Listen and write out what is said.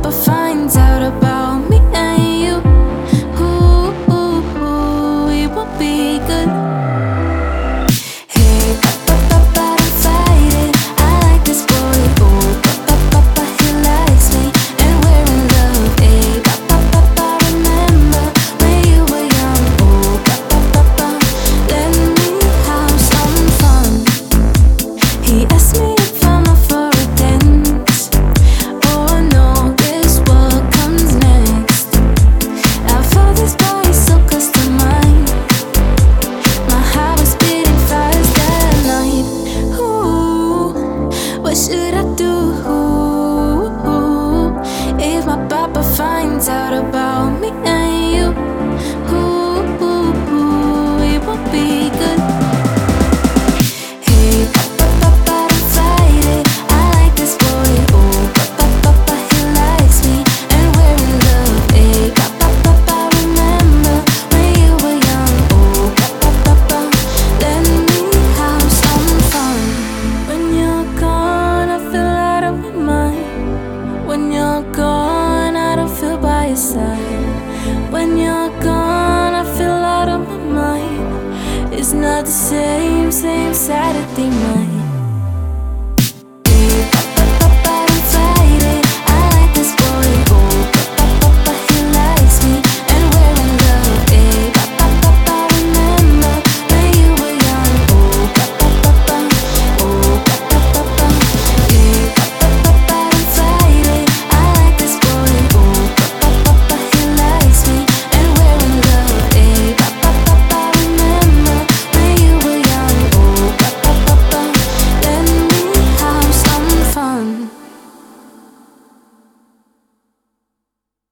papa finds out about me and you, it won't be good. Hey, papa, papa, don't fight it. I like this boy. Oh, papa, papa, he likes me, and we're in love. Hey, papa, papa, remember when you were young? Oh, papa, papa, let me have some fun. He asked me if I'm up for a dance. Oh, I know this what comes next. I felt this body so close to mine. My heart was beating fast that night. Ooh, what should I do if my papa finds out about me and you? It won't be good. Hey, papa, papa, don't fight it. I like this boy. Oh, papa, papa, he likes me, and we're in love. Hey, papa, papa, remember when you were young? Oh, papa, papa, let me have some fun. When you're gone, I feel out of my mind. When you're gone, I don't feel by your side. When you're gone, I feel out of my mind. It's not the same Saturday night.